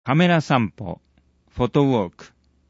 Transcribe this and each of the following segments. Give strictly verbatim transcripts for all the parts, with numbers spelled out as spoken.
カメラ散歩、フォトウォーク。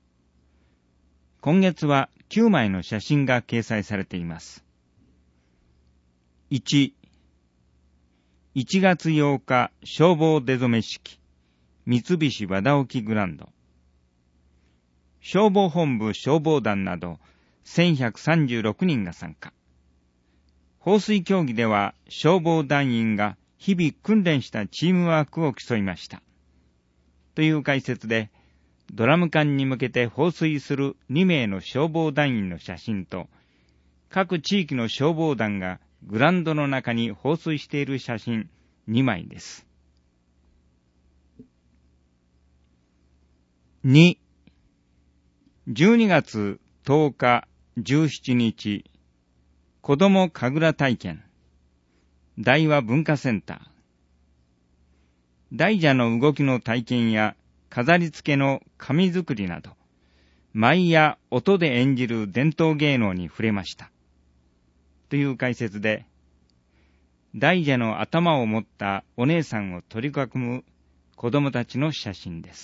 今月はきゅうまいの写真が掲載されています。いち、いちがつようか消防出初め式、三菱和田沖グランド。消防本部消防団などせんひゃくさんじゅうろくにんが参加。放水競技では消防団員が日々訓練したチームワークを競いました。という解説で、ドラム缶に向けて放水するにめいの消防団員の写真と、各地域の消防団がグラウンドの中に放水している写真にまいです。に、じゅうにがつとおか、じゅうしちにち、子ども神楽体験、大和文化センター。大蛇の動きの体験や飾り付けの紙作りなど、舞や音で演じる伝統芸能に触れました。という解説で、大蛇の頭を持ったお姉さんを取り囲む子供たちの写真です。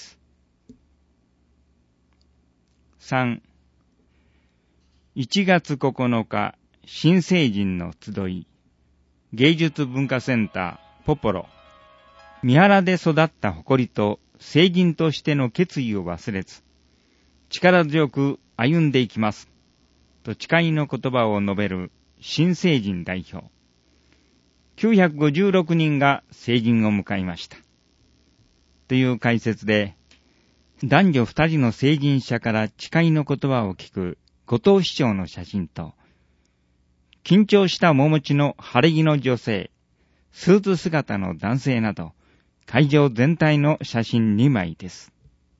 さん、いちがつここのか、新成人の集い、芸術文化センターポポロ。三原で育った誇りと成人としての決意を忘れず、力強く歩んでいきます、と誓いの言葉を述べる新成人代表。きゅうひゃくごじゅうろくにんが成人を迎えました。という解説で、男女二人の成人者から誓いの言葉を聞く後藤市長の写真と、緊張した面持ちの晴れ着の女性、スーツ姿の男性など、会場全体の写真にまいです。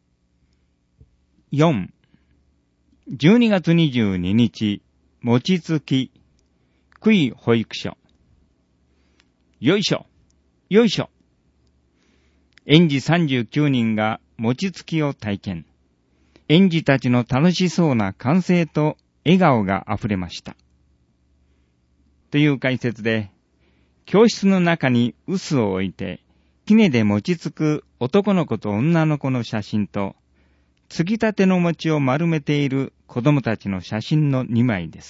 よん、じゅうにがつにじゅうににち、餅つき、区井保育所。よいしょ、よいしょ。園児さんじゅうきゅうにんが餅つきを体験。園児たちの楽しそうな歓声と笑顔があふれました。という解説で、教室の中に臼を置いて、杵で餅つく男の子と女の子の写真と、つきたての餅を丸めている子供たちの写真のにまいです。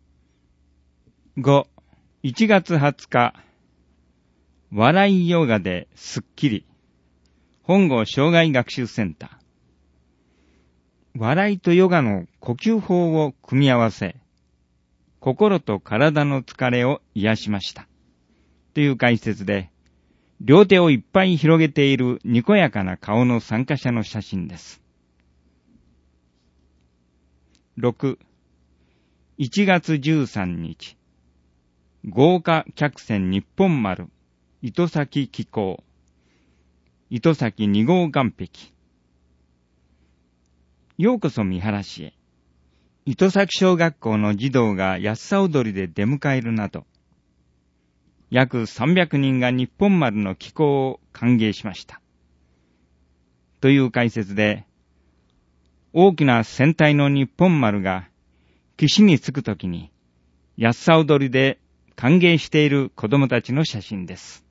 ご、いちがつはつか、笑いヨガですっきり、本郷障害学習センター。笑いとヨガの呼吸法を組み合わせ、心と体の疲れを癒しました。という解説で、両手をいっぱい広げているにこやかな顔の参加者の写真です。ろく、いちがつじゅうさんにち、豪華客船日本丸、糸崎寄港、糸崎にごう岸壁。ようこそ三原市へ。糸崎小学校の児童が安さ踊りで出迎えるなど、約さんびゃくにんが日本丸の寄港を歓迎しました。という解説で、大きな船体の日本丸が岸に着くときに、安さ踊りで歓迎している子供たちの写真です。